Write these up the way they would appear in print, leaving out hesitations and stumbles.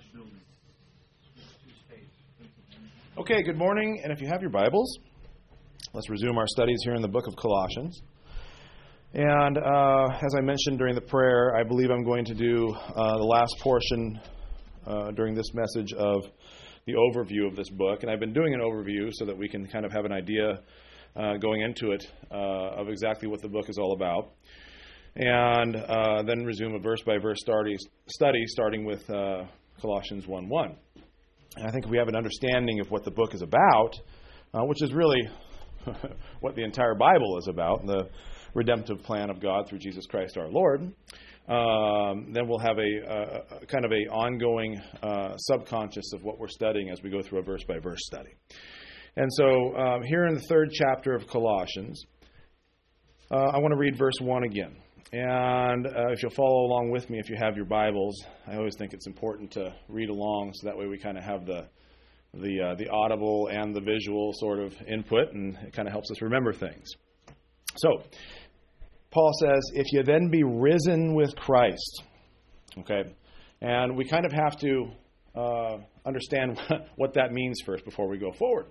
Okay, good morning, and if you have your Bibles, let's resume our studies here in the book of Colossians. And as I mentioned during the prayer, I believe I'm going to do the last portion during this message of the overview of this book. And I've been doing an overview so that we can kind of have an idea going into it of exactly what the book is all about. And then resume a verse-by-verse study starting with Colossians 1:1. And I think we have an understanding of what the book is about, which is really what the entire Bible is about, the redemptive plan of God through Jesus Christ our Lord. Then we'll have a kind of a ongoing subconscious of what we're studying as we go through a verse-by-verse study. And so here in the third chapter of Colossians, I want to read verse 1 again. And if you'll follow along with me, if you have your Bibles, I always think it's important to read along so that way we kind of have the audible and the visual sort of input, and it kind of helps us remember things. So, Paul says, if you then be risen with Christ, okay, and we kind of have to understand what that means first before we go forward.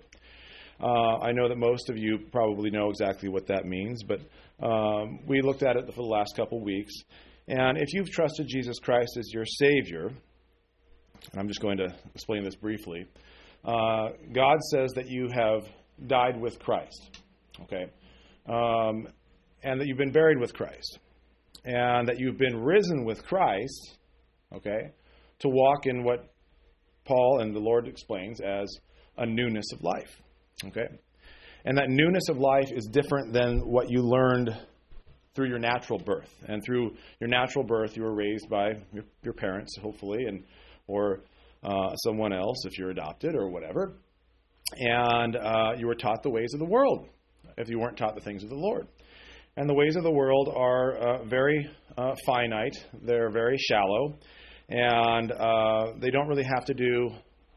I know that most of you probably know exactly what that means, but we looked at it for the last couple weeks. And if you've trusted Jesus Christ as your Savior, and I'm just going to explain this briefly, God says that you have died with Christ, okay, and that you've been buried with Christ, and that you've been risen with Christ, okay, to walk in what Paul and the Lord explains as a newness of life. Okay? And that newness of life is different than what you learned through your natural birth. And through your natural birth, you were raised by your parents, hopefully, or someone else if you're adopted or whatever. And you were taught the ways of the world if you weren't taught the things of the Lord. And the ways of the world are very finite. They're very shallow. And they don't really have to do...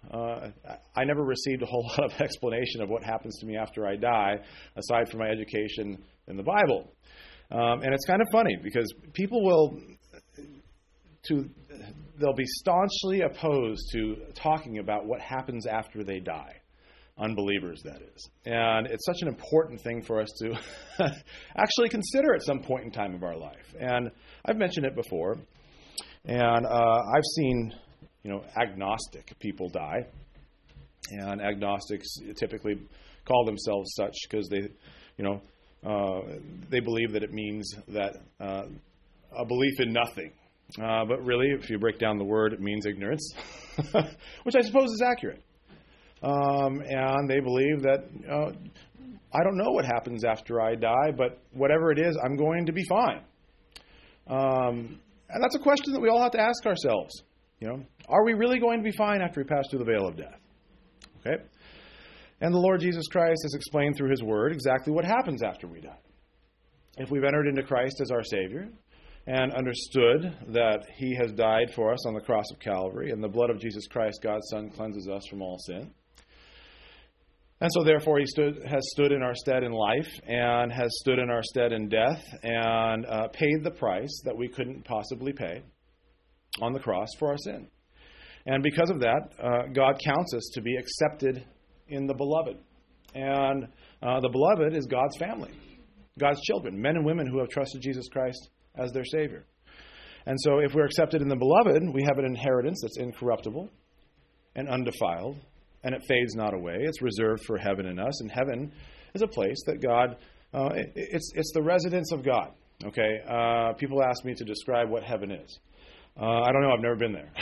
I never received a whole lot of explanation of what happens to me after I die, aside from my education in the Bible. And it's kind of funny because people they'll be staunchly opposed to talking about what happens after they die. Unbelievers, that is. And it's such an important thing for us to actually consider at some point in time of our life. And I've mentioned it before. And I've seen... agnostic people die, and agnostics typically call themselves such because they believe that it means that a belief in nothing. But really, if you break down the word, it means ignorance, which I suppose is accurate. And they believe that I don't know what happens after I die, but whatever it is, I'm going to be fine. And that's a question that we all have to ask ourselves. Are we really going to be fine after we pass through the veil of death? Okay? And the Lord Jesus Christ has explained through His Word exactly what happens after we die. If we've entered into Christ as our Savior and understood that He has died for us on the cross of Calvary, and the blood of Jesus Christ, God's Son, cleanses us from all sin. And so therefore He has stood in our stead in life and has stood in our stead in death and paid the price that we couldn't possibly pay on the cross for our sin. And because of that, God counts us to be accepted in the Beloved. And the Beloved is God's family, God's children, men and women who have trusted Jesus Christ as their Savior. And so if we're accepted in the Beloved, we have an inheritance that's incorruptible and undefiled, and it fades not away. It's reserved for heaven in us, and heaven is a place that God, it's the residence of God. Okay, people ask me to describe what heaven is. I don't know. I've never been there.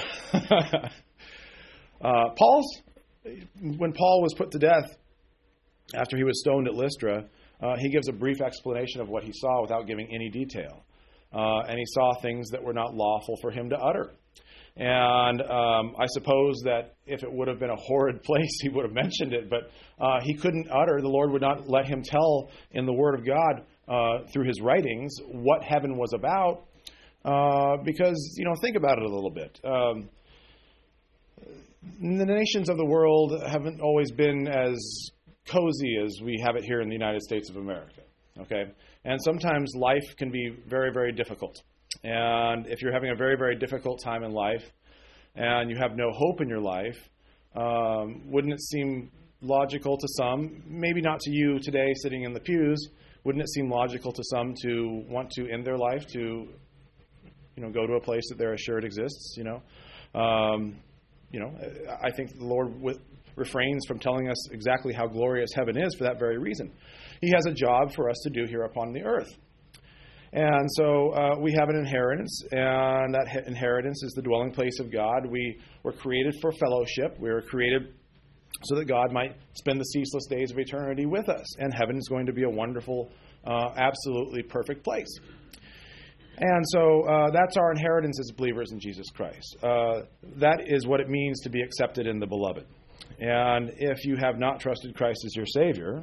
When Paul was put to death after he was stoned at Lystra, he gives a brief explanation of what he saw without giving any detail. And he saw things that were not lawful for him to utter. And I suppose that if it would have been a horrid place, he would have mentioned it. But he couldn't utter. The Lord would not let him tell in the Word of God through his writings what heaven was about. Because, think about it a little bit. The nations of the world haven't always been as cozy as we have it here in the United States of America. Okay? And sometimes life can be very, very difficult. And if you're having a very, very difficult time in life, and you have no hope in your life, wouldn't it seem logical to some, maybe not to you today sitting in the pews, wouldn't it seem logical to some to want to end their life, to go to a place that they're assured exists? I think the Lord refrains from telling us exactly how glorious heaven is for that very reason. He has a job for us to do here upon the earth. And so we have an inheritance, and that inheritance is the dwelling place of God. We were created for fellowship. We were created so that God might spend the ceaseless days of eternity with us. And heaven is going to be a wonderful, absolutely perfect place. And so that's our inheritance as believers in Jesus Christ. That is what it means to be accepted in the beloved. And if you have not trusted Christ as your Savior,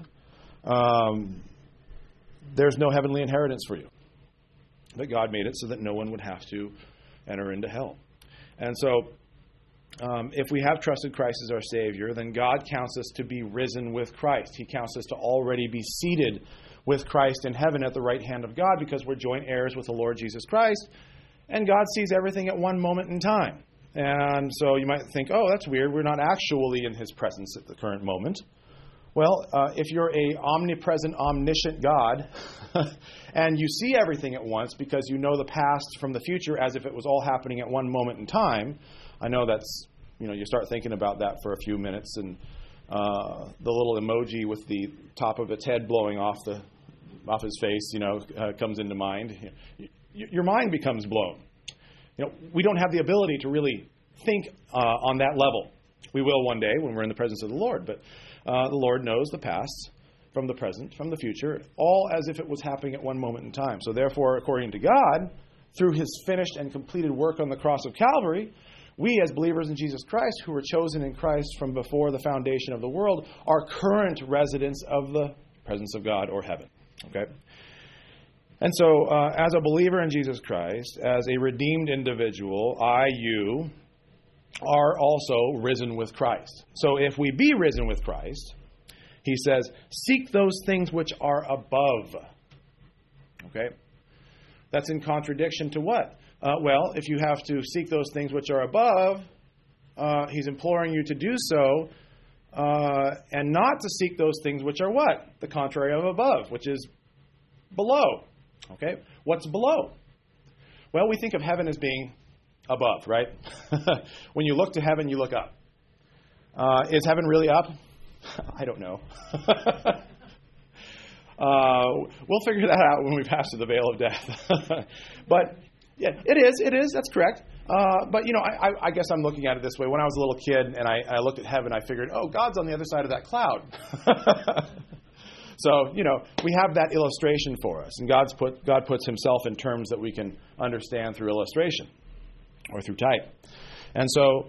there's no heavenly inheritance for you. But God made it so that no one would have to enter into hell. And so if we have trusted Christ as our Savior, then God counts us to be risen with Christ. He counts us to already be seated with Christ in heaven at the right hand of God, because we're joint heirs with the Lord Jesus Christ. And God sees everything at one moment in time. And so you might think, oh, that's weird. We're not actually in his presence at the current moment. Well, if you're a omnipresent, omniscient God, and you see everything at once because you know the past from the future as if it was all happening at one moment in time, I know that's, you start thinking about that for a few minutes, and the little emoji with the top of its head blowing off his face, comes into mind. Your mind becomes blown. We don't have the ability to really think on that level. We will one day when we're in the presence of the Lord, but the Lord knows the past from the present, from the future, all as if it was happening at one moment in time. So therefore, according to God, through his finished and completed work on the cross of Calvary, we as believers in Jesus Christ, who were chosen in Christ from before the foundation of the world, are current residents of the presence of God, or heaven. Okay? And so, as a believer in Jesus Christ, as a redeemed individual, you are also risen with Christ. So if we be risen with Christ, he says, seek those things which are above. Okay? That's in contradiction to what? Well, if you have to seek those things which are above, he's imploring you to do so, and not to seek those things which are what? The contrary of above, which is below. Okay? What's below? Well, we think of heaven as being above, right? When you look to heaven, you look up. Is heaven really up? I don't know. We'll figure that out when we pass through the veil of death. But yeah, it is. That's correct. But I guess I'm looking at it this way. When I was a little kid and I looked at heaven, I figured, oh, God's on the other side of that cloud. So, we have that illustration for us. And God puts himself in terms that we can understand through illustration or through type. And so,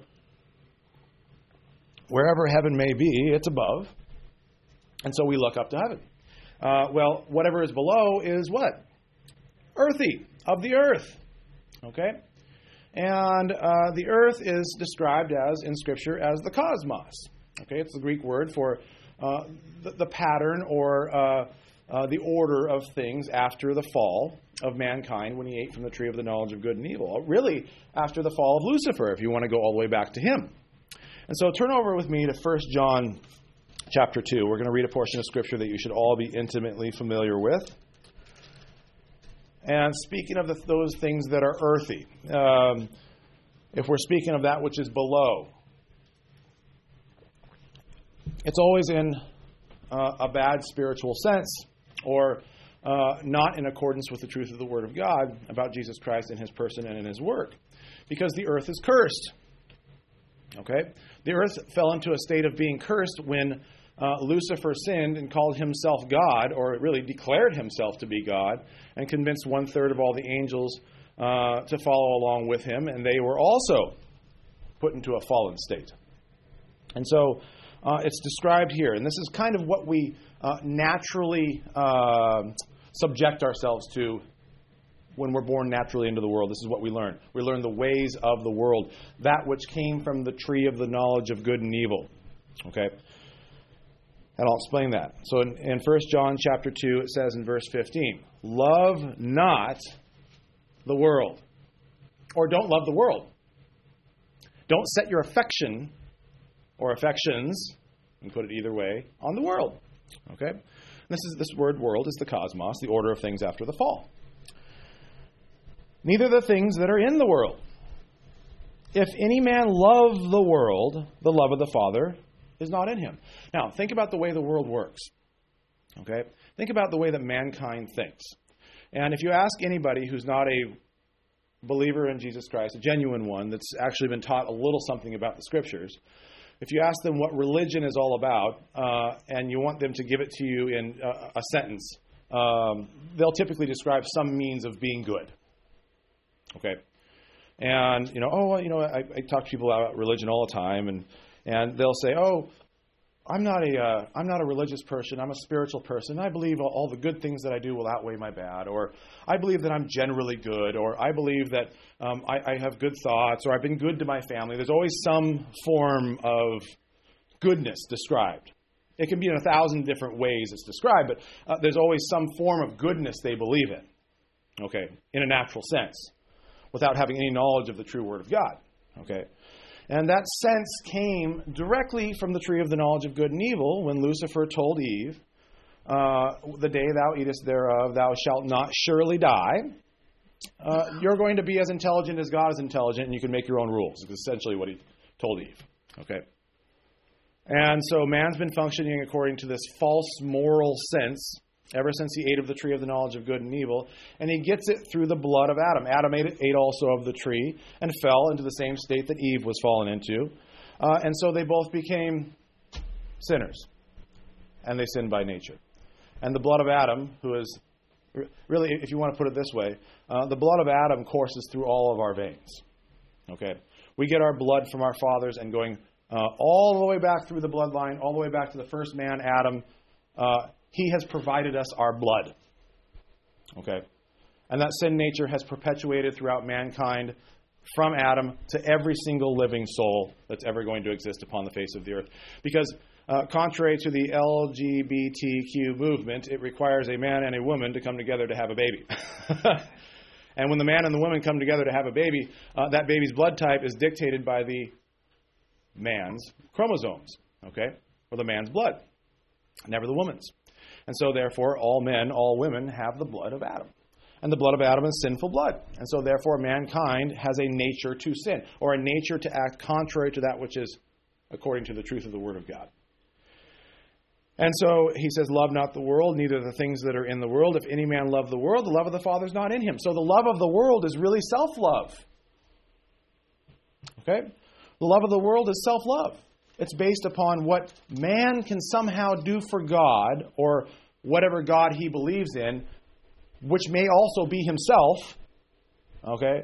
wherever heaven may be, it's above. And so we look up to heaven. Well, whatever is below is what? Earthy, of the earth. Okay? And the earth is described in Scripture as the cosmos. Okay? It's the Greek word for the pattern or the order of things after the fall of mankind when he ate from the tree of the knowledge of good and evil. Really, after the fall of Lucifer, if you want to go all the way back to him. And so turn over with me to 1 John chapter 2. We're going to read a portion of Scripture that you should all be intimately familiar with. And speaking of those things that are earthy, if we're speaking of that which is below, it's always in a bad spiritual sense, or not in accordance with the truth of the Word of God about Jesus Christ and his person and in his work. Because the earth is cursed. Okay? The earth fell into a state of being cursed when Lucifer sinned and called himself God, or really declared himself to be God, and convinced 1/3 of all the angels to follow along with him, and they were also put into a fallen state. And so it's described here, and this is kind of what we naturally subject ourselves to when we're born naturally into the world. This is what we learn. We learn the ways of the world, that which came from the tree of the knowledge of good and evil. Okay? And I'll explain that. So in 1 John chapter 2, it says in verse 15, love not the world. Or don't love the world. Don't set your affection or affections, you can put it either way, on the world. Okay? This word world is the cosmos, the order of things after the fall. Neither the things that are in the world. If any man love the world, the love of the Father is not in him. Now, think about the way the world works. Okay? Think about the way that mankind thinks. And if you ask anybody who's not a believer in Jesus Christ, a genuine one that's actually been taught a little something about the Scriptures, if you ask them what religion is all about, and you want them to give it to you in a sentence, they'll typically describe some means of being good. Okay? And, I talk to people about religion all the time, and they'll say, I'm not a religious person. I'm a spiritual person. I believe all the good things that I do will outweigh my bad. Or I believe that I'm generally good. Or I believe that I have good thoughts. Or I've been good to my family. There's always some form of goodness described. It can be in 1,000 different ways it's described, but there's always some form of goodness they believe in. Okay, in a natural sense, without having any knowledge of the true Word of God. Okay. And that sense came directly from the tree of the knowledge of good and evil when Lucifer told Eve, the day thou eatest thereof, thou shalt not surely die. You're going to be as intelligent as God is intelligent, and you can make your own rules. Is essentially what he told Eve. Okay. And so man's been functioning according to this false moral sense ever since he ate of the tree of the knowledge of good and evil, and he gets it through the blood of Adam. Adam ate also of the tree and fell into the same state that Eve was fallen into. And so they both became sinners, and they sinned by nature. And the blood of Adam, who is, really, if you want to put it this way, the blood of Adam courses through all of our veins. Okay? We get our blood from our fathers, and going all the way back through the bloodline, all the way back to the first man, Adam, he has provided us our blood. Okay? And that sin nature has perpetuated throughout mankind from Adam to every single living soul that's ever going to exist upon the face of the earth. Because contrary to the LGBTQ movement, it requires a man and a woman to come together to have a baby. And when the man and the woman come together to have a baby, that baby's blood type is dictated by the man's chromosomes. Okay? Or the man's blood. Never the woman's. And so, therefore, all men, all women have the blood of Adam. And the blood of Adam is sinful blood. And so, therefore, mankind has a nature to sin, or a nature to act contrary to that which is according to the truth of the Word of God. And so, he says, love not the world, neither the things that are in the world. If any man love the world, the love of the Father is not in him. So the love of the world is really self-love. Okay? The love of the world is self-love. It's based upon what man can somehow do for God, or whatever God he believes in, which may also be himself. Okay?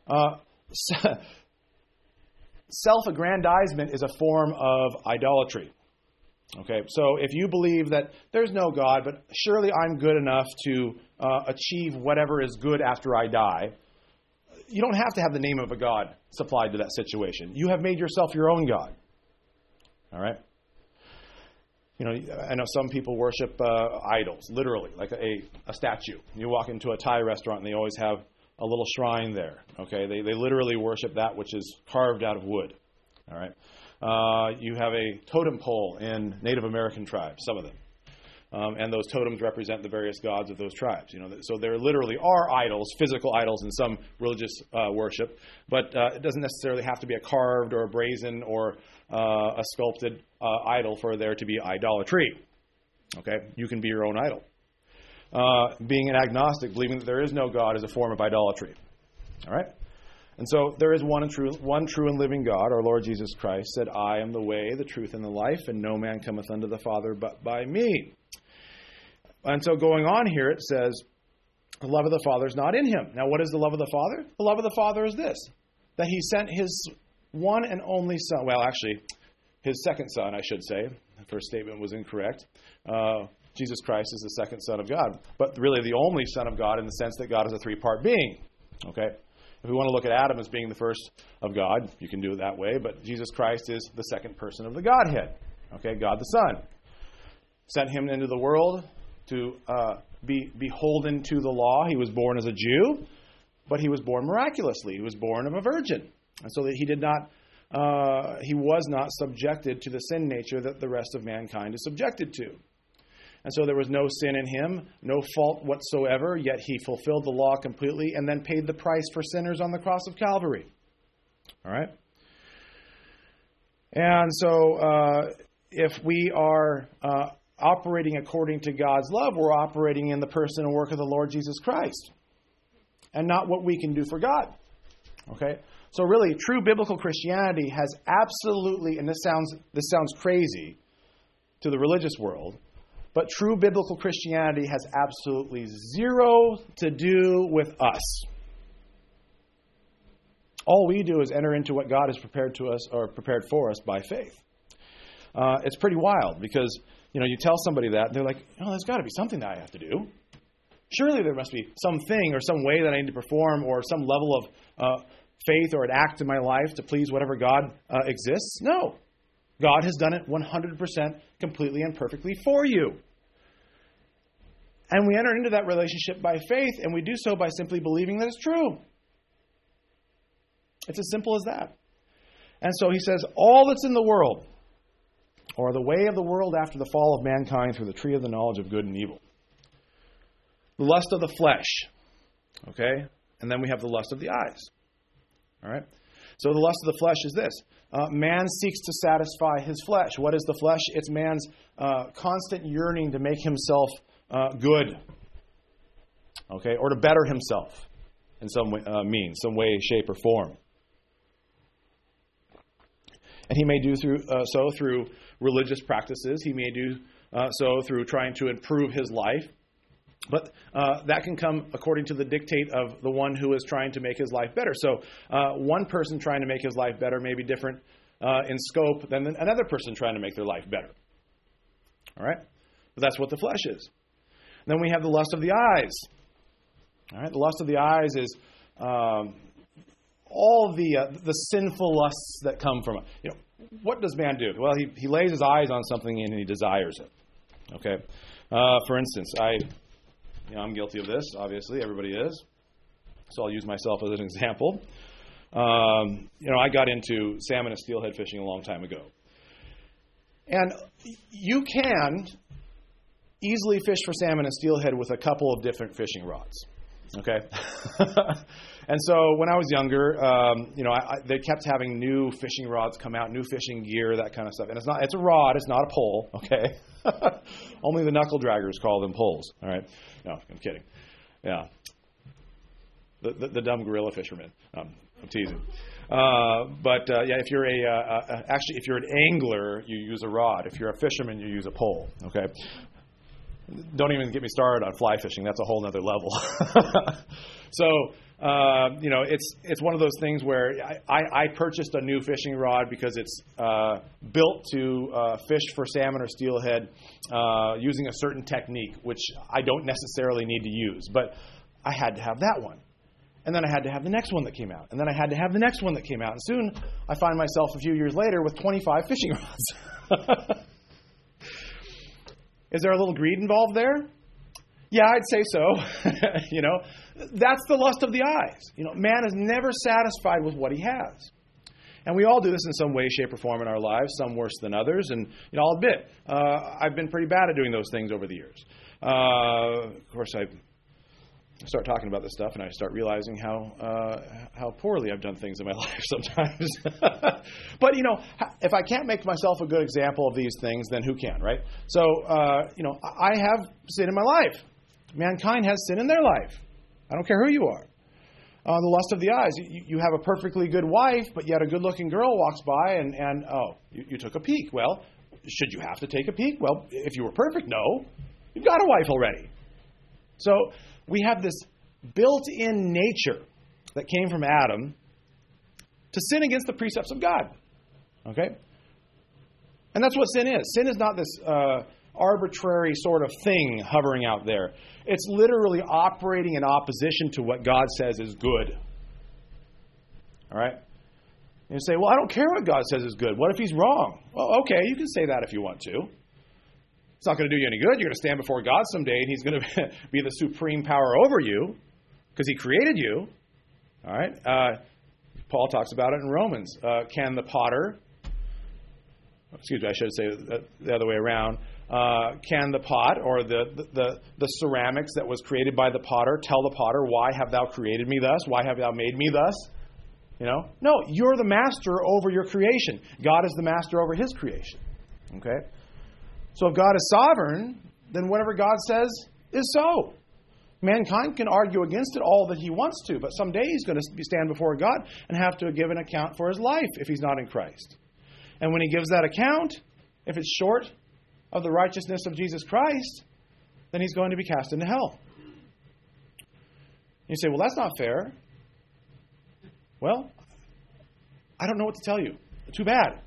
Self-aggrandizement is a form of idolatry. Okay? So if you believe that there's no God, but surely I'm good enough to achieve whatever is good after I die, you don't have to have the name of a God supplied to that situation. You have made yourself your own God. All right? I know some people worship idols, literally, like a statue. You walk into a Thai restaurant and they always have a little shrine there. Okay? They literally worship that which is carved out of wood. All right? You have a totem pole in Native American tribes, some of them. And those totems represent the various gods of those tribes. So there literally are idols, physical idols in some religious worship, but it doesn't necessarily have to be a carved or a brazen or a sculpted idol for there to be idolatry. Okay? You can be your own idol. Being an agnostic, believing that there is no God, is a form of idolatry. All right? And so there is one true and living God. Our Lord Jesus Christ said, I am the way, the truth, and the life, and no man cometh unto the Father but by me. And so going on here, it says, the love of the Father is not in him. Now, what is the love of the Father? The love of the Father is this, that he sent his one and only Son. Well, actually, his second Son, I should say. The first statement was incorrect. Jesus Christ is the second Son of God, but really the only Son of God in the sense that God is a three-part being. Okay? If we want to look at Adam as being the first of God, you can do it that way, but Jesus Christ is the second person of the Godhead. Okay? God the Son. Sent him into the world to be beholden to the law. He was born as a Jew, but he was born miraculously. He was born of a virgin. And so that he did not he was not subjected to the sin nature that the rest of mankind is subjected to. And so there was no sin in him, no fault whatsoever, yet he fulfilled the law completely and then paid the price for sinners on the cross of Calvary. All right? And so if we are operating according to God's love, we're operating in the person and work of the Lord Jesus Christ and not what we can do for God. Okay? So really, true biblical Christianity has absolutely, and this sounds crazy to the religious world, but true biblical Christianity has absolutely zero to do with us. All we do is enter into what God has prepared to us or prepared for us by faith. It's pretty wild because, you tell somebody that, and they're like, there's got to be something that I have to do. Surely there must be something or some way that I need to perform or some level of faith or an act in my life to please whatever God exists. No. God has done it 100% completely and perfectly for you. And we enter into that relationship by faith, and we do so by simply believing that it's true. It's as simple as that. And so he says, all that's in the world, or the way of the world after the fall of mankind through the tree of the knowledge of good and evil. The lust of the flesh. Okay? And then we have the lust of the eyes. All right? So the lust of the flesh is this. Man seeks to satisfy his flesh. What is the flesh? It's man's constant yearning to make himself good. Okay? Or to better himself in some way, shape, or form. And he may do so through religious practices. He may do so through trying to improve his life. But that can come according to the dictate of the one who is trying to make his life better. So one person trying to make his life better may be different in scope than another person trying to make their life better. All right? But that's what the flesh is. Then we have the lust of the eyes. All right? The lust of the eyes is all the sinful lusts that come from it. What does man do? Well, he lays his eyes on something and he desires it. Okay? For instance, I'm guilty of this, obviously. Everybody is. So I'll use myself as an example. I got into salmon and steelhead fishing a long time ago. And you can easily fish for salmon and steelhead with a couple of different fishing rods. Okay? And so when I was younger, they kept having new fishing rods come out, new fishing gear, that kind of stuff. And it's a rod, it's not a pole, okay? Only the knuckle draggers call them poles, all right? No, I'm kidding. Yeah. The dumb gorilla fishermen. I'm teasing. If you're if you're an angler, you use a rod. If you're a fisherman, you use a pole, okay? Don't even get me started on fly fishing. That's a whole other level. So, it's one of those things where I purchased a new fishing rod because it's built to fish for salmon or steelhead using a certain technique, which I don't necessarily need to use. But I had to have that one. And then I had to have the next one that came out. And then I had to have the next one that came out. And soon I find myself a few years later with 25 fishing rods. Is there a little greed involved there? Yeah, I'd say so. That's the lust of the eyes. Man is never satisfied with what he has. And we all do this in some way, shape, or form in our lives, some worse than others. And I'll admit, I've been pretty bad at doing those things over the years. Of course, I start talking about this stuff, and I start realizing how poorly I've done things in my life sometimes. But, if I can't make myself a good example of these things, then who can, right? So, I have sin in my life. Mankind has sin in their life. I don't care who you are. The lust of the eyes. You have a perfectly good wife, but yet a good-looking girl walks by and you took a peek. Well, should you have to take a peek? Well, if you were perfect, no. You've got a wife already. So we have this built-in nature that came from Adam to sin against the precepts of God. Okay? And that's what sin is. Sin is not this arbitrary sort of thing hovering out there. It's literally operating in opposition to what God says is good. All right? And you say, well, I don't care what God says is good. What if he's wrong? Well, okay, you can say that if you want to. It's not going to do you any good. You're going to stand before God someday, and he's going to be the supreme power over you because he created you. All right? Paul talks about it in Romans. Can the potter, excuse me, I should say the other way around, can the pot or the ceramics that was created by the potter tell the potter, why have thou created me thus? Why have thou made me thus? No, you're the master over your creation. God is the master over his creation. Okay? So if God is sovereign, then whatever God says is so. Mankind can argue against it all that he wants to, but someday he's going to stand before God and have to give an account for his life if he's not in Christ. And when he gives that account, if it's short of the righteousness of Jesus Christ, then he's going to be cast into hell. You say, well, that's not fair. Well, I don't know what to tell you. Too bad.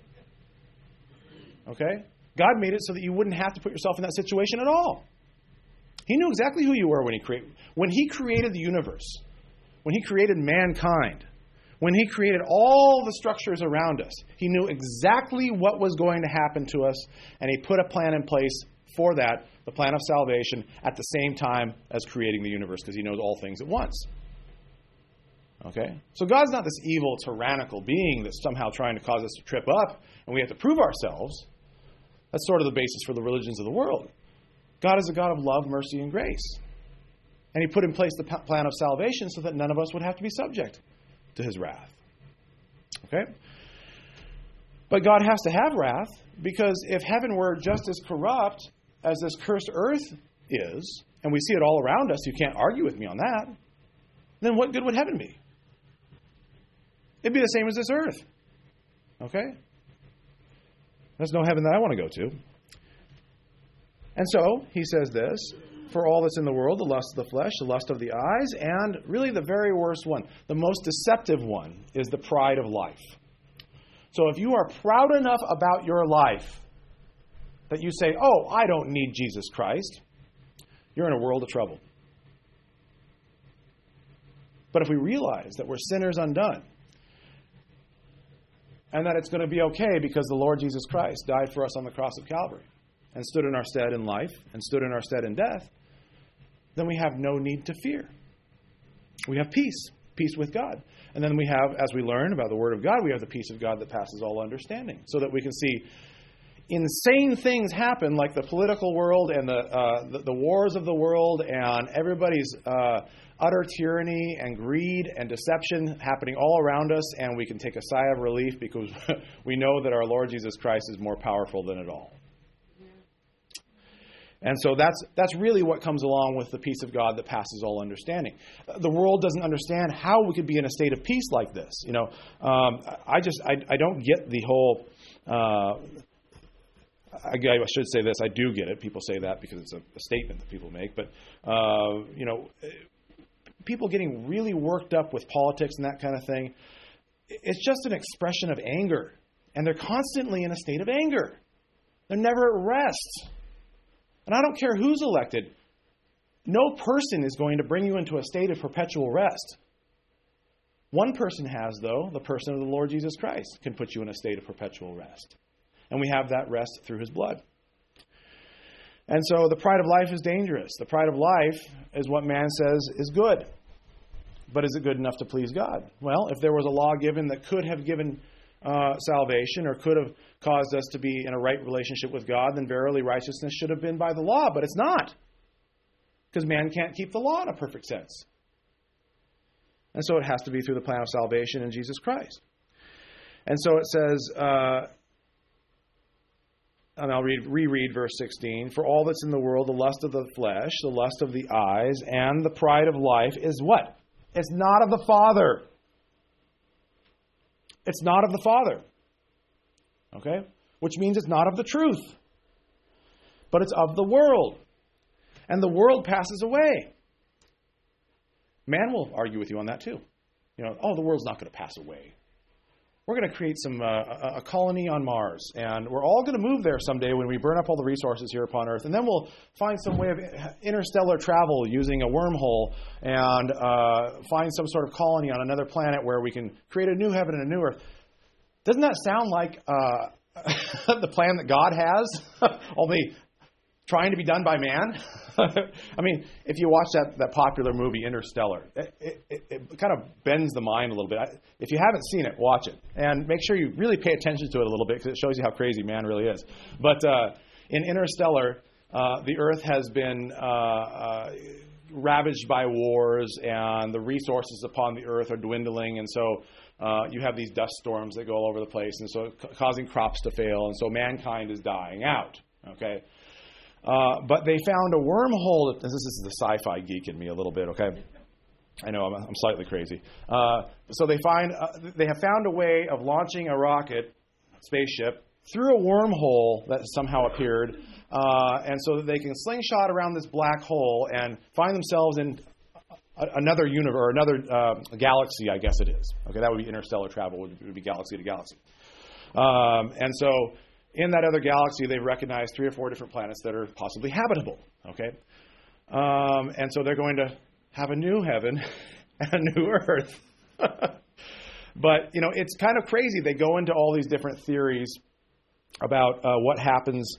Okay? God made it so that you wouldn't have to put yourself in that situation at all. He knew exactly who you were when he created the universe, when he created mankind, when he created all the structures around us. He knew exactly what was going to happen to us, and he put a plan in place for that, the plan of salvation, at the same time as creating the universe, because he knows all things at once. Okay? So God's not this evil, tyrannical being that's somehow trying to cause us to trip up, and we have to prove ourselves. That's sort of the basis for the religions of the world. God is a God of love, mercy, and grace. And he put in place the plan of salvation so that none of us would have to be subject to his wrath. Okay? But God has to have wrath, because if heaven were just as corrupt as this cursed earth is, and we see it all around us, you can't argue with me on that, then what good would heaven be? It'd be the same as this earth. Okay? There's no heaven that I want to go to. And so, he says this, for all that's in the world, the lust of the flesh, the lust of the eyes, and really the very worst one, the most deceptive one, is the pride of life. So if you are proud enough about your life that you say, oh, I don't need Jesus Christ, you're in a world of trouble. But if we realize that we're sinners undone, and that it's going to be okay because the Lord Jesus Christ died for us on the cross of Calvary, and stood in our stead in life, and stood in our stead in death, then we have no need to fear. We have peace with God. And then we have, as we learn about the Word of God, we have the peace of God that passes all understanding, so that we can see insane things happen, like the political world and the wars of the world, and everybody's utter tyranny and greed and deception happening all around us, and we can take a sigh of relief because we know that our Lord Jesus Christ is more powerful than it all. And so that's really what comes along with the peace of God that passes all understanding. The world doesn't understand how we could be in a state of peace like this. I don't get the whole. I should say this. I do get it. People say that because it's a statement that people make. But people getting really worked up with politics and that kind of thing. It's just an expression of anger, and they're constantly in a state of anger. They're never at rest. And I don't care who's elected. No person is going to bring you into a state of perpetual rest. One person has, though, the person of the Lord Jesus Christ can put you in a state of perpetual rest. And we have that rest through his blood. And so the pride of life is dangerous. The pride of life is what man says is good. But is it good enough to please God? Well, if there was a law given that could have given salvation or could have caused us to be in a right relationship with God, then verily righteousness should have been by the law, but it's not. Because man can't keep the law in a perfect sense. And so it has to be through the plan of salvation in Jesus Christ. And so it says, and I'll reread verse 16, for all that's in the world, the lust of the flesh, the lust of the eyes, and the pride of life is what? It's not of the Father. It's not of the Father. Okay? Which means it's not of the truth. But it's of the world. And the world passes away. Man will argue with you on that too. The world's not going to pass away. We're going to create a colony on Mars, and we're all going to move there someday when we burn up all the resources here upon Earth, and then we'll find some way of interstellar travel using a wormhole and find some sort of colony on another planet where we can create a new heaven and a new Earth. Doesn't that sound like the plan that God has? Only trying to be done by man. I mean, if you watch that popular movie Interstellar, it kind of bends the mind a little bit. If you haven't seen it, watch it. And make sure you really pay attention to it a little bit because it shows you how crazy man really is. But in Interstellar, the Earth has been ravaged by wars, and the resources upon the Earth are dwindling, and so you have these dust storms that go all over the place, and so causing crops to fail, and so mankind is dying out. Okay, but they found a wormhole. This is the sci-fi geek in me a little bit. Okay, I know I'm slightly crazy. So they have found a way of launching a rocket spaceship through a wormhole that somehow appeared, and so that they can slingshot around this black hole and find themselves in another universe, or another galaxy, I guess it is. Okay, that would be interstellar travel, would be galaxy to galaxy. And so in that other galaxy, they've recognized 3 or 4 different planets that are possibly habitable. Okay, and so they're going to have a new heaven and a new earth. But, you know, it's kind of crazy. They go into all these different theories about what happens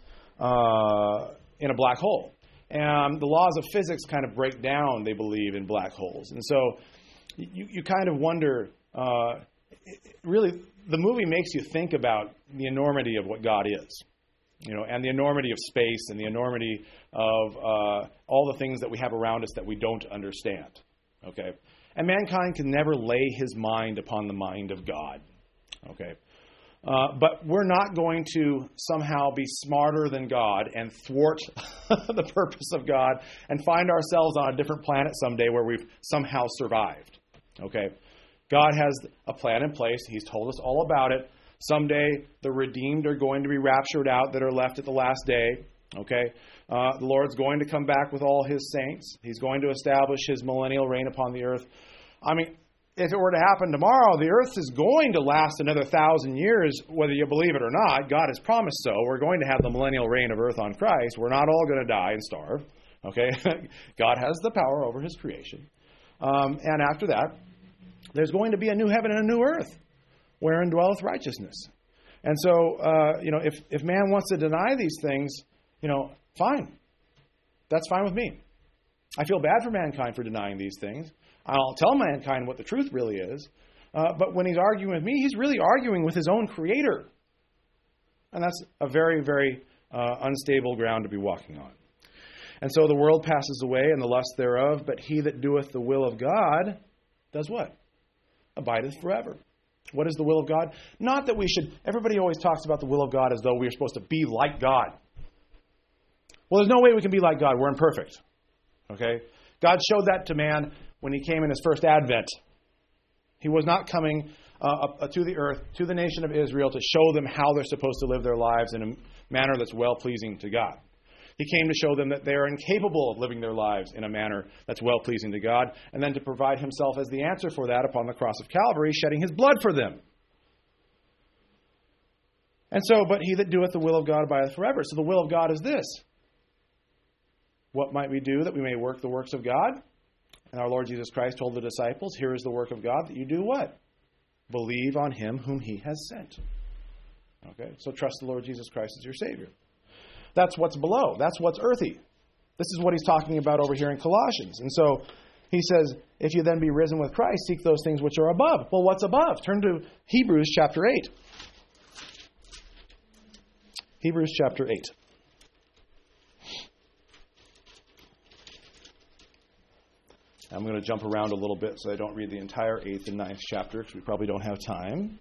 in a black hole. And the laws of physics kind of break down, they believe, in black holes. And so you kind of wonder, really, the movie makes you think about the enormity of what God is, you know, and the enormity of space and the enormity of all the things that we have around us that we don't understand, okay? And mankind can never lay his mind upon the mind of God, okay? But we're not going to somehow be smarter than God and thwart the purpose of God and find ourselves on a different planet someday where we've somehow survived. Okay? God has a plan in place. He's told us all about it. Someday the redeemed are going to be raptured out that are left at the last day. Okay? The Lord's going to come back with all his saints. He's going to establish his millennial reign upon the earth. I mean, if it were to happen tomorrow, the earth is going to last another 1,000 years, whether you believe it or not. God has promised so. We're going to have the millennial reign of earth on Christ. We're not all going to die and starve. Okay? God has the power over his creation. And after that, there's going to be a new heaven and a new earth wherein dwelleth righteousness. And so, you know, if man wants to deny these things, you know, fine. That's fine with me. I feel bad for mankind for denying these things. I'll tell mankind what the truth really is. But when he's arguing with me, he's really arguing with his own creator. And that's a very, very unstable ground to be walking on. And so the world passes away and the lust thereof, but he that doeth the will of God does what? Abideth forever. What is the will of God? Not that we should, everybody always talks about the will of God as though we are supposed to be like God. Well, there's no way we can be like God. We're imperfect. Okay? God showed that to man when he came in his first advent. He was not coming to the earth, to the nation of Israel, to show them how they're supposed to live their lives in a manner that's well-pleasing to God. He came to show them that they are incapable of living their lives in a manner that's well-pleasing to God, and then to provide himself as the answer for that upon the cross of Calvary, shedding his blood for them. And so, but he that doeth the will of God abideth forever. So the will of God is this. What might we do that we may work the works of God? And our Lord Jesus Christ told the disciples, here is the work of God, that you do what? Believe on him whom he has sent. Okay, so trust the Lord Jesus Christ as your Savior. That's what's below. That's what's earthy. This is what he's talking about over here in Colossians. And so he says, if you then be risen with Christ, seek those things which are above. Well, what's above? Turn to Hebrews chapter 8. Hebrews chapter 8. I'm going to jump around a little bit so I don't read the entire 8th and 9th chapter because we probably don't have time.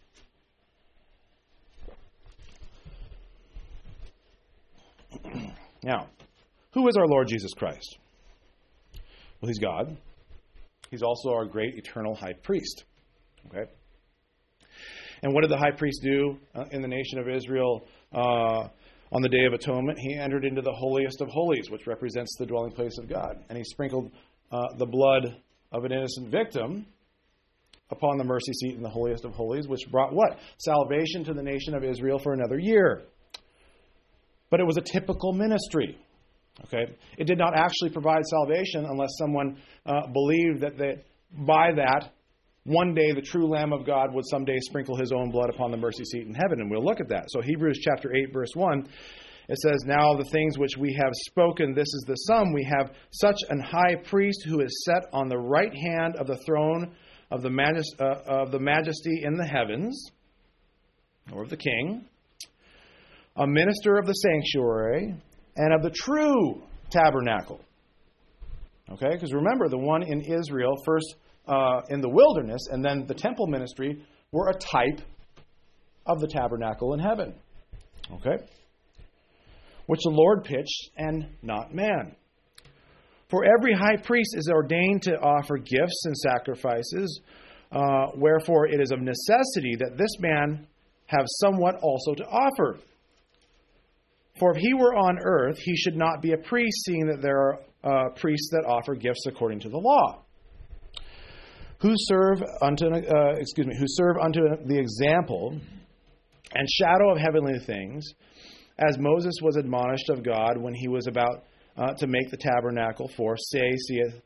Now, who is our Lord Jesus Christ? Well, he's God. He's also our great eternal high priest. Okay? And what did the high priest do in the nation of Israel on the Day of Atonement? He entered into the holiest of holies, which represents the dwelling place of God. And he sprinkled the blood of an innocent victim upon the mercy seat in the holiest of holies, which brought what? Salvation to the nation of Israel for another year. But it was a typical ministry. Okay? It did not actually provide salvation unless someone believed that by that, one day the true Lamb of God would someday sprinkle his own blood upon the mercy seat in heaven. And we'll look at that. So Hebrews chapter 8, verse 1. It says, now the things which we have spoken, this is the sum. We have such an high priest who is set on the right hand of the throne of the majesty in the heavens, or of the king, a minister of the sanctuary, and of the true tabernacle. Okay, because remember, the one in Israel, first in the wilderness, and then the temple ministry, were a type of the tabernacle in heaven. Okay? Which the Lord pitched, and not man. For every high priest is ordained to offer gifts and sacrifices, wherefore it is of necessity that this man have somewhat also to offer. For if he were on earth, he should not be a priest, seeing that there are priests that offer gifts according to the law, who serve unto the example and shadow of heavenly things, as Moses was admonished of God when he was about to make the tabernacle. For saith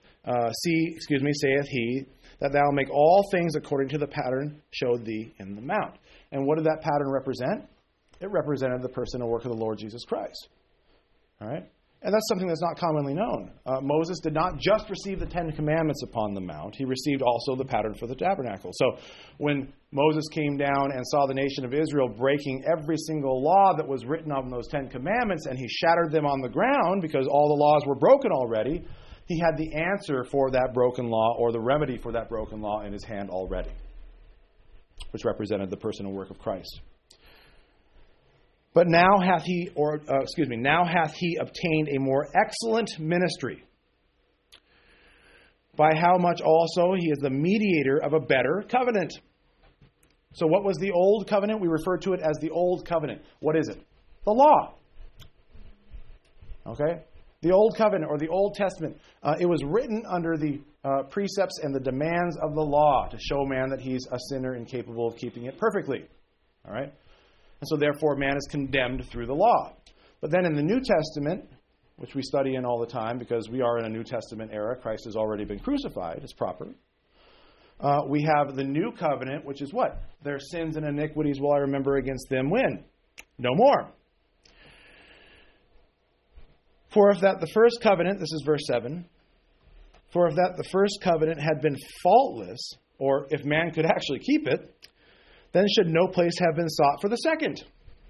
he, that thou make all things according to the pattern showed thee in the mount. And what did that pattern represent? It represented the person and work of the Lord Jesus Christ. All right? And that's something that's not commonly known. Moses did not just receive the Ten Commandments upon the mount. He received also the pattern for the tabernacle. So when Moses came down and saw the nation of Israel breaking every single law that was written on those Ten Commandments, and he shattered them on the ground because all the laws were broken already, he had the answer for that broken law, or the remedy for that broken law, in his hand already, which represented the person and work of Christ. But now hath he obtained a more excellent ministry, by how much also he is the mediator of a better covenant. So what was the old covenant? We refer to it as the old covenant. What is it? The law. Okay? The old covenant, or the Old Testament, it was written under the precepts and the demands of the law to show man that he's a sinner incapable of keeping it perfectly. All right? And so therefore man is condemned through the law. But then in the New Testament, which we study in all the time because we are in a New Testament era, Christ has already been crucified, it's proper. We have the new covenant, which is what? Their sins and iniquities will I remember against them when? No more. For if that the first covenant, this is verse 7, for if that the first covenant had been faultless, or if man could actually keep it, then should no place have been sought for the second.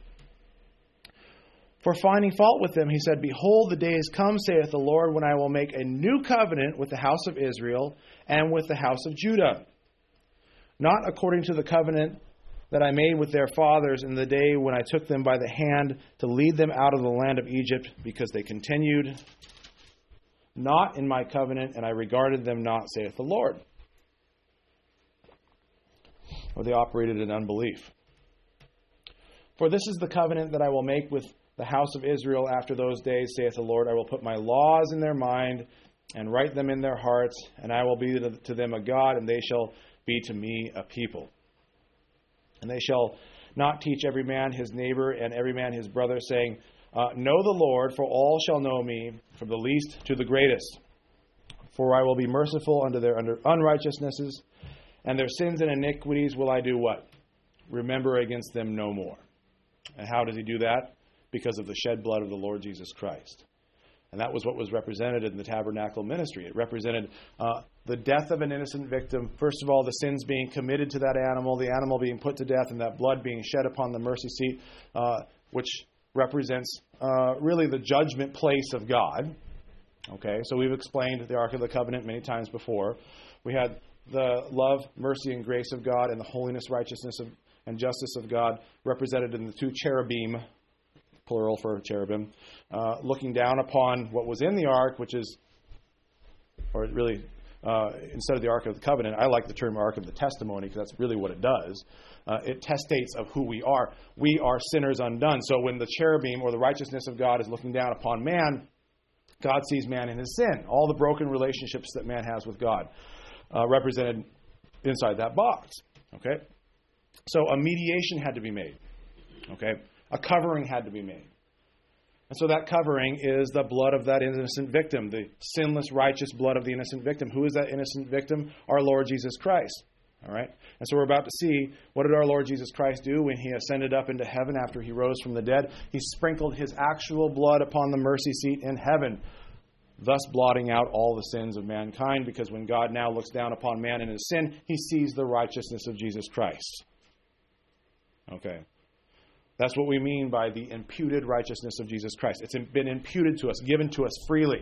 For finding fault with them, he said, behold, the days come, saith the Lord, when I will make a new covenant with the house of Israel and with the house of Judah, not according to the covenant that I made with their fathers in the day when I took them by the hand to lead them out of the land of Egypt, because they continued not in my covenant, and I regarded them not, saith the Lord. Or they operated in unbelief. For this is the covenant that I will make with the house of Israel after those days, saith the Lord. I will put my laws in their mind and write them in their hearts, and I will be to them a God, and they shall be to me a people. And they shall not teach every man his neighbor and every man his brother, saying, know the Lord, for all shall know me, from the least to the greatest. For I will be merciful unto their unrighteousnesses, and their sins and iniquities will I do what? Remember against them no more. And how does he do that? Because of the shed blood of the Lord Jesus Christ. And that was what was represented in the tabernacle ministry. It represented the death of an innocent victim. First of all, the sins being committed to that animal, the animal being put to death, and that blood being shed upon the mercy seat, which represents really the judgment place of God. Okay, so we've explained the Ark of the Covenant many times before. We had the love, mercy, and grace of God, and the holiness, righteousness, and justice of God represented in the two cherubim, plural for cherubim, looking down upon what was in the ark, which is, or really, instead of the Ark of the Covenant, I like the term Ark of the Testimony, because that's really what it does. It testates of who we are. We are sinners undone. So when the cherubim, or the righteousness of God, is looking down upon man, God sees man in his sin. All the broken relationships that man has with God represented inside that box. Okay? So a mediation had to be made. Okay? A covering had to be made. And so that covering is the blood of that innocent victim, the sinless, righteous blood of the innocent victim. Who is that innocent victim? Our Lord Jesus Christ. All right? And so we're about to see, what did our Lord Jesus Christ do when He ascended up into heaven after He rose from the dead? He sprinkled His actual blood upon the mercy seat in heaven, thus blotting out all the sins of mankind, because when God now looks down upon man in his sin, He sees the righteousness of Jesus Christ. Okay? That's what we mean by the imputed righteousness of Jesus Christ. It's been imputed to us, given to us freely.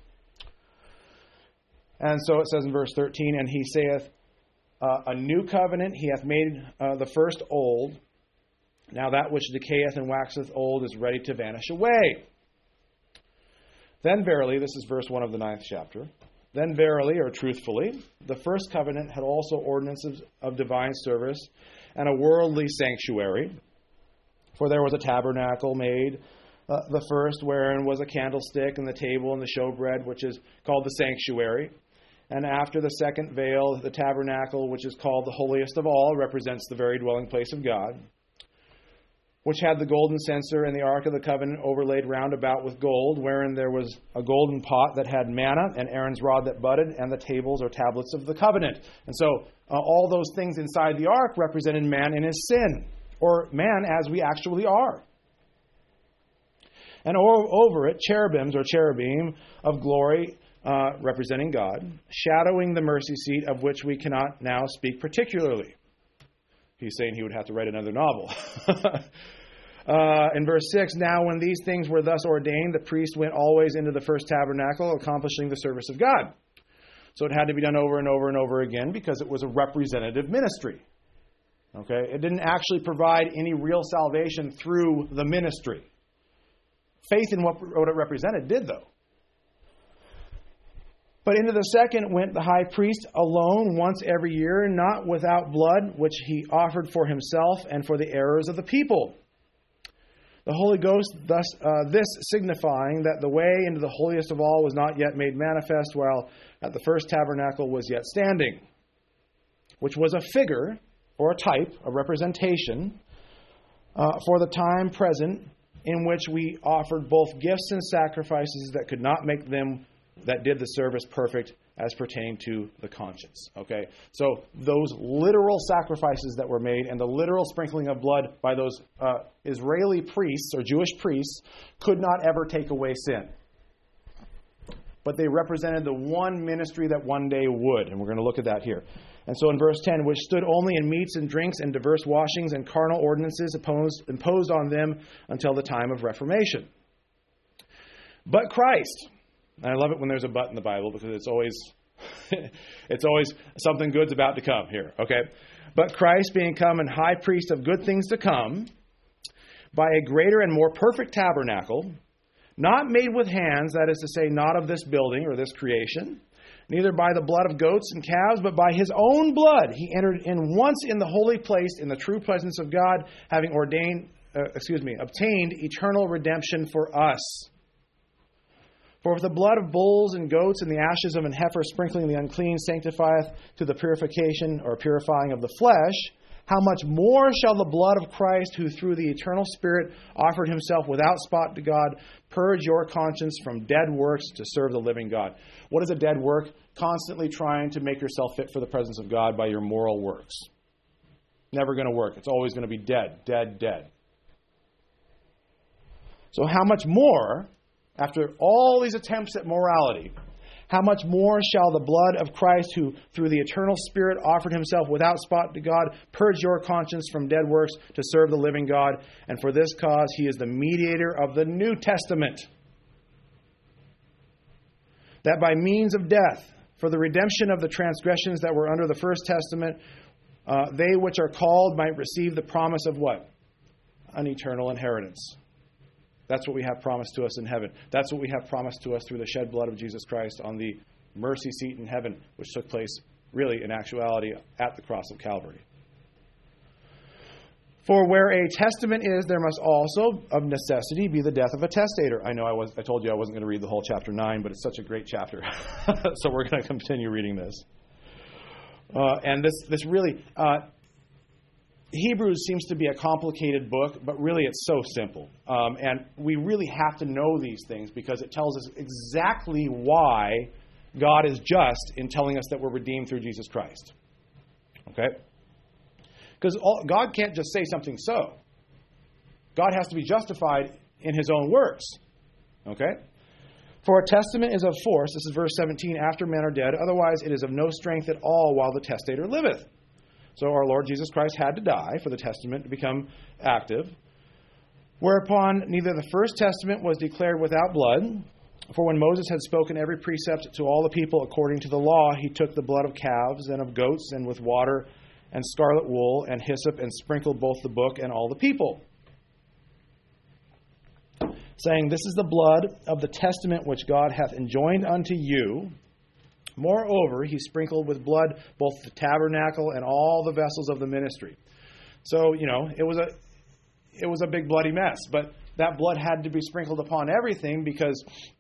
And so it says in verse 13, and He saith, a new covenant He hath made the first old. Now that which decayeth and waxeth old is ready to vanish away. Then verily, this is verse 1 of the 9th chapter, then verily, or truthfully, the first covenant had also ordinances of divine service and a worldly sanctuary. For there was a tabernacle made, the first, wherein was a candlestick and the table and the showbread, which is called the sanctuary. And after the second veil, the tabernacle, which is called the holiest of all, represents the very dwelling place of God, which had the golden censer and the ark of the covenant overlaid round about with gold, wherein there was a golden pot that had manna, and Aaron's rod that budded, and the tables or tablets of the covenant. And so all those things inside the ark represented man in his sin, or man as we actually are. And over it, cherubims or cherubim of glory, representing God, shadowing the mercy seat, of which we cannot now speak particularly. He's saying he would have to write another novel. In verse 6, now when these things were thus ordained, the priest went always into the first tabernacle, accomplishing the service of God. So it had to be done over and over and over again because it was a representative ministry. Okay? It didn't actually provide any real salvation through the ministry. Faith in what it represented did, though. But into the second went the high priest alone once every year, not without blood, which he offered for himself and for the errors of the people. The Holy Ghost, thus this signifying that the way into the holiest of all was not yet made manifest, while at the first tabernacle was yet standing, which was a figure, or a type, a representation, for the time present, in which we offered both gifts and sacrifices that could not make them that did the service perfect as pertained to the conscience. Okay? So those literal sacrifices that were made and the literal sprinkling of blood by those Israeli priests or Jewish priests could not ever take away sin. But they represented the one ministry that one day would. And we're going to look at that here. And so in verse 10, which stood only in meats and drinks and diverse washings and carnal ordinances imposed on them until the time of Reformation. But Christ... And I love it when there's a but in the Bible because it's always something good's about to come here. Okay, but Christ being come and high priest of good things to come, by a greater and more perfect tabernacle, not made with hands, that is to say, not of this building or this creation, neither by the blood of goats and calves, but by His own blood, He entered in once in the holy place in the true presence of God, having obtained eternal redemption for us. For if the blood of bulls and goats and the ashes of an heifer sprinkling the unclean sanctifieth to the purification or purifying of the flesh, how much more shall the blood of Christ, who through the eternal Spirit offered Himself without spot to God, purge your conscience from dead works to serve the living God? What is a dead work? Constantly trying to make yourself fit for the presence of God by your moral works. Never going to work. It's always going to be dead, dead, dead. So how much more... After all these attempts at morality, how much more shall the blood of Christ, who through the eternal Spirit offered Himself without spot to God, purge your conscience from dead works to serve the living God? And for this cause He is the mediator of the New Testament, that by means of death, for the redemption of the transgressions that were under the first testament, they which are called might receive the promise of what? An eternal inheritance. That's what we have promised to us in heaven. That's what we have promised to us through the shed blood of Jesus Christ on the mercy seat in heaven, which took place, really, in actuality, at the cross of Calvary. For where a testament is, there must also, of necessity, be the death of a testator. I know I told you I wasn't going to read the whole chapter 9, but it's such a great chapter. So we're going to continue reading this. And this really... Hebrews seems to be a complicated book, but really it's so simple. And we really have to know these things because it tells us exactly why God is just in telling us that we're redeemed through Jesus Christ. Okay? Because God can't just say something so. God has to be justified in his own works. Okay? For a testament is of force, this is verse 17, after men are dead, otherwise it is of no strength at all while the testator liveth. So our Lord Jesus Christ had to die for the testament to become active. Whereupon neither the first testament was declared without blood, for when Moses had spoken every precept to all the people according to the law, he took the blood of calves and of goats and with water and scarlet wool and hyssop and sprinkled both the book and all the people, saying, This is the blood of the testament which God hath enjoined unto you. Moreover, he sprinkled with blood both the tabernacle and all the vessels of the ministry. So, it was a big bloody mess. But that blood had to be sprinkled upon everything because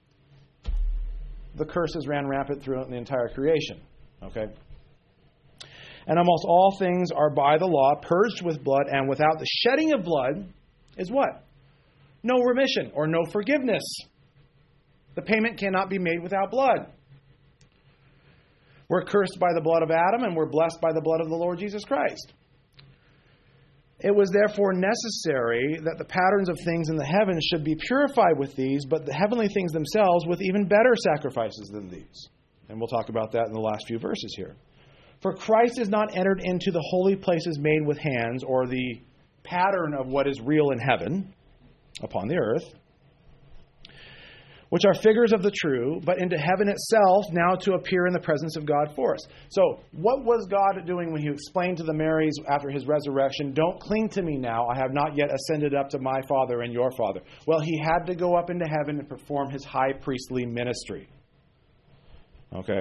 the curses ran rampant throughout the entire creation. Okay? And almost all things are by the law purged with blood, and without the shedding of blood is what? No remission or no forgiveness. The payment cannot be made without blood. We're cursed by the blood of Adam, and we're blessed by the blood of the Lord Jesus Christ. It was therefore necessary that the patterns of things in the heavens should be purified with these, but the heavenly things themselves with even better sacrifices than these. And we'll talk about that in the last few verses here. For Christ is not entered into the holy places made with hands, or the pattern of what is real in heaven upon the earth, which are figures of the true, but into heaven itself, now to appear in the presence of God for us. So, what was God doing when he explained to the Marys after his resurrection, don't cling to me now, I have not yet ascended up to my Father and your Father? Well, he had to go up into heaven and perform his high priestly ministry. Okay.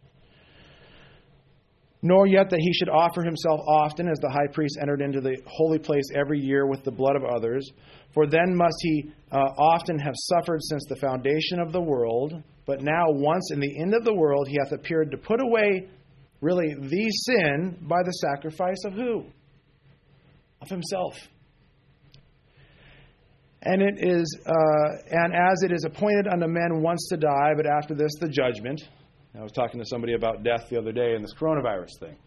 Nor yet that he should offer himself often, as the high priest entered into the holy place every year with the blood of others. For then must he often have suffered since the foundation of the world. But now, once in the end of the world, he hath appeared to put away, really, the sin by the sacrifice of who? Of himself. And it is, and as it is appointed unto men once to die, but after this the judgment. I was talking to somebody about death the other day in this coronavirus thing.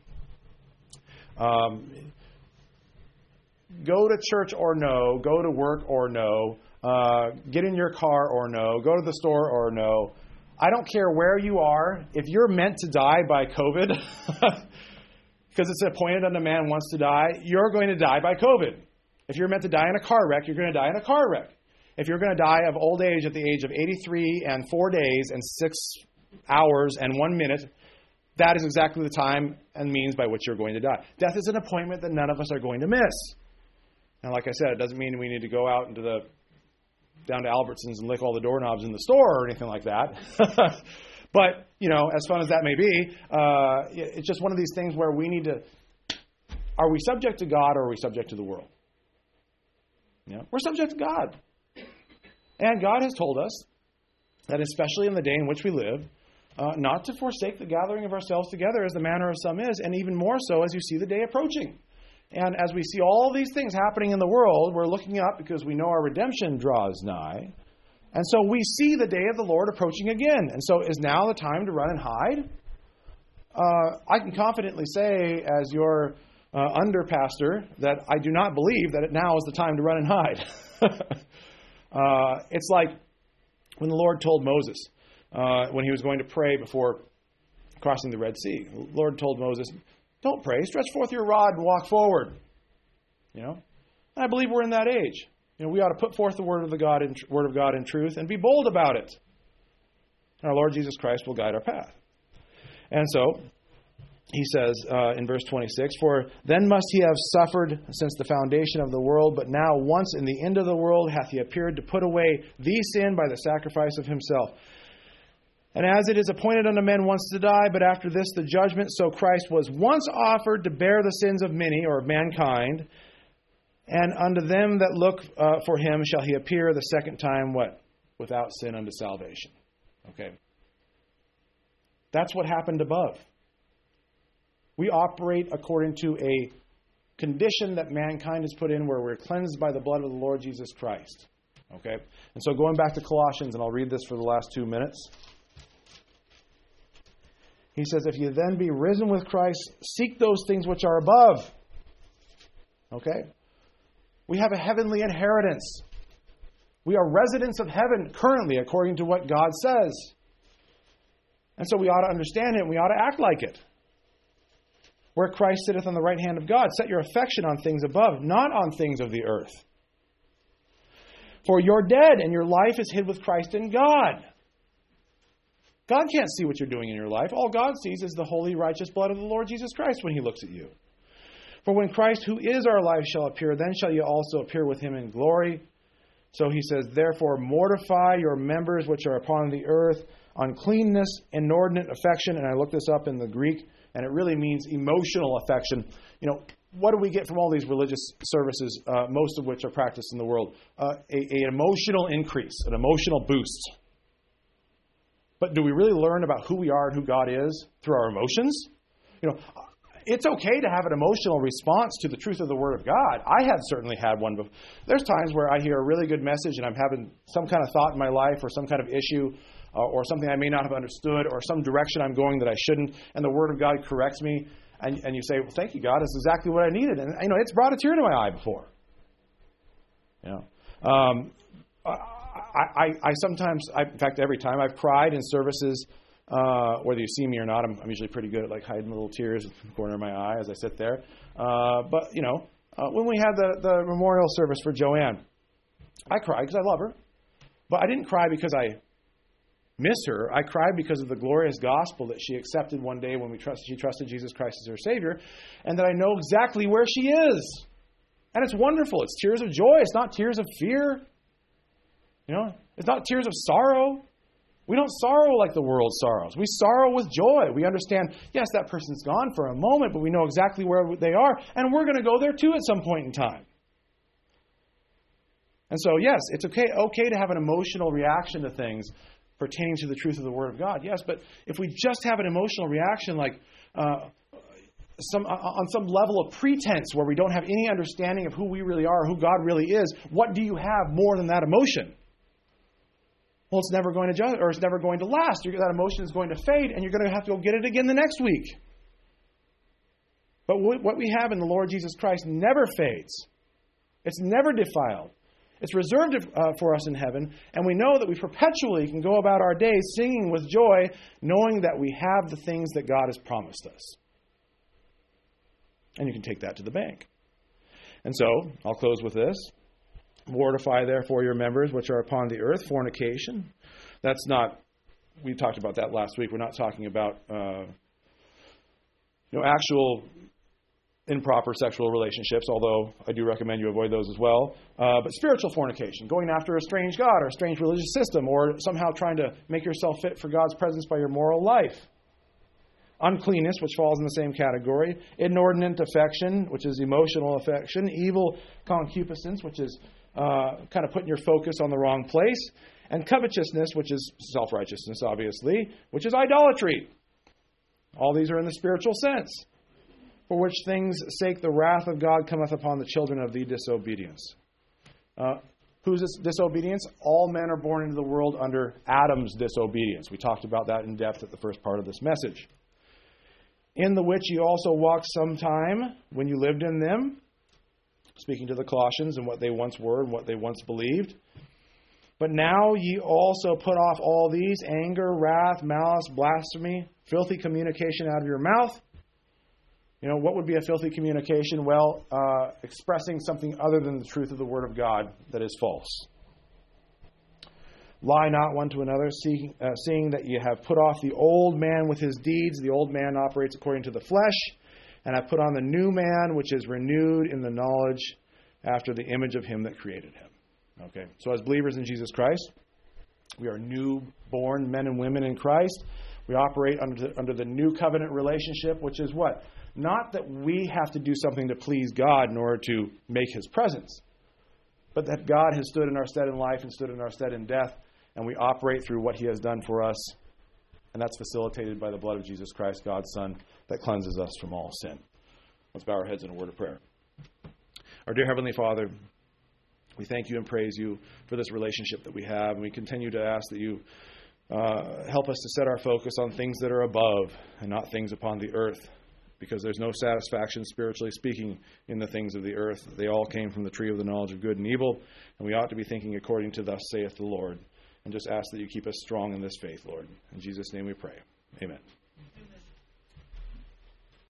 Go to church or no, go to work or no, get in your car or no, go to the store or no. I don't care where you are. If you're meant to die by COVID, because it's appointed unto man once to die, you're going to die by COVID. If you're meant to die in a car wreck, you're going to die in a car wreck. If you're going to die of old age at the age of 83 and 4 days and 6 hours and 1 minute, that is exactly the time and means by which you're going to die. Death is an appointment that none of us are going to miss. Now, like I said, it doesn't mean we need to go out down to Albertsons and lick all the doorknobs in the store or anything like that. But, as fun as that may be, it's just one of these things where we need to, are we subject to God or are we subject to the world? We're subject to God. And God has told us that especially in the day in which we live, not to forsake the gathering of ourselves together as the manner of some is, and even more so as you see the day approaching. And as we see all these things happening in the world, we're looking up because we know our redemption draws nigh. And so we see the day of the Lord approaching again. And so is now the time to run and hide? I can confidently say, as your under-pastor, that I do not believe that now is the time to run and hide. It's like when the Lord told Moses, when he was going to pray before crossing the Red Sea, the Lord told Moses, don't pray, stretch forth your rod and walk forward. And I believe we're in that age. We ought to put forth the word of God in truth and be bold about it. And our Lord Jesus Christ will guide our path. And so, he says in verse 26, For then must he have suffered since the foundation of the world, but now once in the end of the world hath he appeared to put away the sin by the sacrifice of himself. And as it is appointed unto men once to die, but after this the judgment, so Christ was once offered to bear the sins of many, or of mankind, and unto them that look for him shall he appear the second time, what? Without sin unto salvation. Okay. That's what happened above. We operate according to a condition that mankind has put in where we're cleansed by the blood of the Lord Jesus Christ. Okay? And so going back to Colossians, and I'll read this for the last 2 minutes. He says, if you then be risen with Christ, seek those things which are above. Okay? We have a heavenly inheritance. We are residents of heaven currently, according to what God says. And so we ought to understand it, and we ought to act like it. Where Christ sitteth on the right hand of God, set your affection on things above, not on things of the earth. For you're dead, and your life is hid with Christ in God. God can't see what you're doing in your life. All God sees is the holy, righteous blood of the Lord Jesus Christ when He looks at you. For when Christ, who is our life, shall appear, then shall you also appear with Him in glory. So He says, therefore mortify your members which are upon the earth, uncleanness, inordinate affection. And I looked this up in the Greek, and it really means emotional affection. You know, what do we get from all these religious services, most of which are practiced in the world? An emotional increase, an emotional boost. But do we really learn about who we are and who God is through our emotions? You know, it's okay to have an emotional response to the truth of the Word of God. I have certainly had one before. There's times where I hear a really good message and I'm having some kind of thought in my life or some kind of issue or something I may not have understood or some direction I'm going that I shouldn't, and the Word of God corrects me, and you say, well, thank you, God, that's exactly what I needed. And, you know, it's brought a tear to my eye before. You know, I sometimes, in fact, every time I've cried in services, whether you see me or not, I'm usually pretty good at like hiding little tears in the corner of my eye as I sit there. But, you know, when we had the memorial service for Joanne, I cried because I love her. But I didn't cry because I miss her. I cried because of the glorious gospel that she accepted one day when she trusted Jesus Christ as her Savior, and that I know exactly where she is. And it's wonderful. It's tears of joy. It's not tears of fear. You know, it's not tears of sorrow. We don't sorrow like the world sorrows. We sorrow with joy. We understand, yes, that person's gone for a moment, but we know exactly where they are, and we're going to go there too at some point in time. And so, yes, it's okay to have an emotional reaction to things pertaining to the truth of the Word of God. Yes, but if we just have an emotional reaction like on some level of pretense where we don't have any understanding of who we really are, who God really is, what do you have more than that emotion? Well, it's never going to it's never going to last. That emotion is going to fade, and you're going to have to go get it again the next week. But what we have in the Lord Jesus Christ never fades. It's never defiled. It's reserved for us in heaven, and we know that we perpetually can go about our days singing with joy, knowing that we have the things that God has promised us. And you can take that to the bank. And so, I'll close with this. Mortify, therefore, your members which are upon the earth, fornication. That's not, we talked about that last week. We're not talking about actual improper sexual relationships, although I do recommend you avoid those as well. But spiritual fornication, going after a strange God or a strange religious system, or somehow trying to make yourself fit for God's presence by your moral life. Uncleanness, which falls in the same category. Inordinate affection, which is emotional affection. Evil concupiscence, which is kind of putting your focus on the wrong place. And covetousness, which is self-righteousness, obviously, which is idolatry. All these are in the spiritual sense. For which things' sake the wrath of God cometh upon the children of the disobedience. Whose disobedience? All men are born into the world under Adam's disobedience. We talked about that in depth at the first part of this message. In the which you also walked sometime when you lived in them, speaking to the Colossians and what they once were and what they once believed. But now ye also put off all these: anger, wrath, malice, blasphemy, filthy communication out of your mouth. You know, what would be a filthy communication? Well, expressing something other than the truth of the Word of God that is false. Lie not one to another, seeing that ye have put off the old man with his deeds. The old man operates according to the flesh, and have put on the new man, which is renewed in the knowledge after the image of him that created him. Okay, so as believers in Jesus Christ, we are new-born men and women in Christ. We operate under the new covenant relationship, which is what? Not that we have to do something to please God in order to make His presence, but that God has stood in our stead in life and stood in our stead in death, and we operate through what He has done for us, and that's facilitated by the blood of Jesus Christ, God's Son, that cleanses us from all sin. Let's bow our heads in a word of prayer. Our dear Heavenly Father, we thank You and praise You for this relationship that we have, and we continue to ask that You help us to set our focus on things that are above and not things upon the earth, because there's no satisfaction, spiritually speaking, in the things of the earth. They all came from the tree of the knowledge of good and evil, and we ought to be thinking according to thus saith the Lord. And just ask that you keep us strong in this faith, Lord. In Jesus' name we pray. Amen.